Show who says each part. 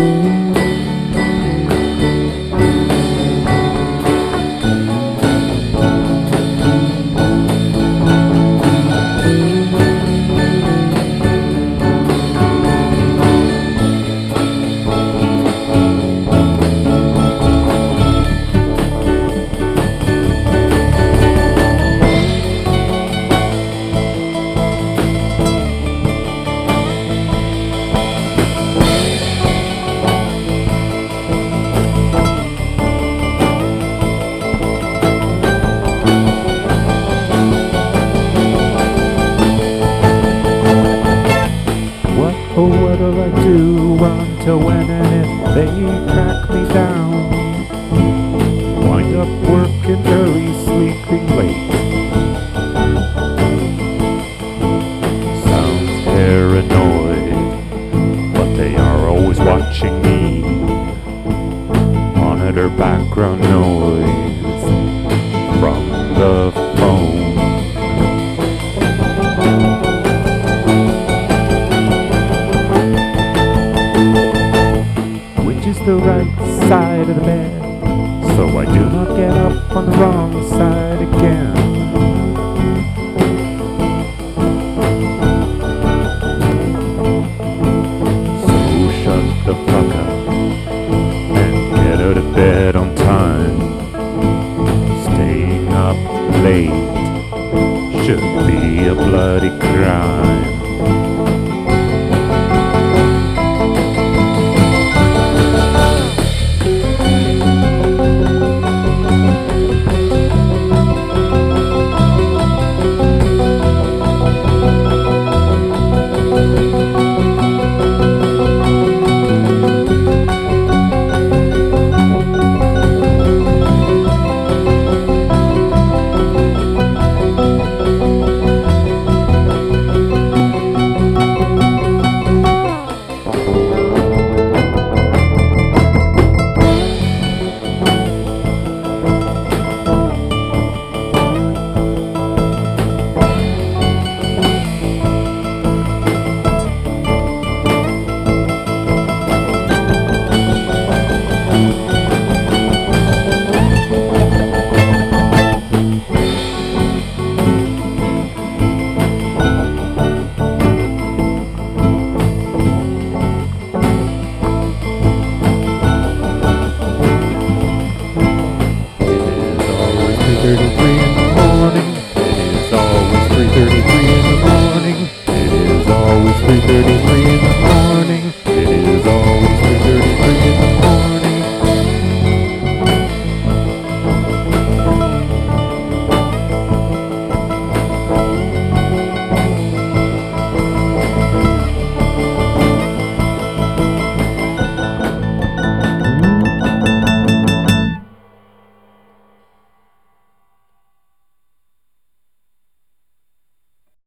Speaker 1: What'll I do until when and if they track me down? Wind up working early, sleeping late. Sounds paranoid, but they are always watching me. Monitor background noise from the phone. The right side of the bed, so I do not get up on the wrong side again. So shut the fuck up and get out of bed on time. Staying up late should be a bloody crime. It is always 3:33 in the morning. It is always 3:33.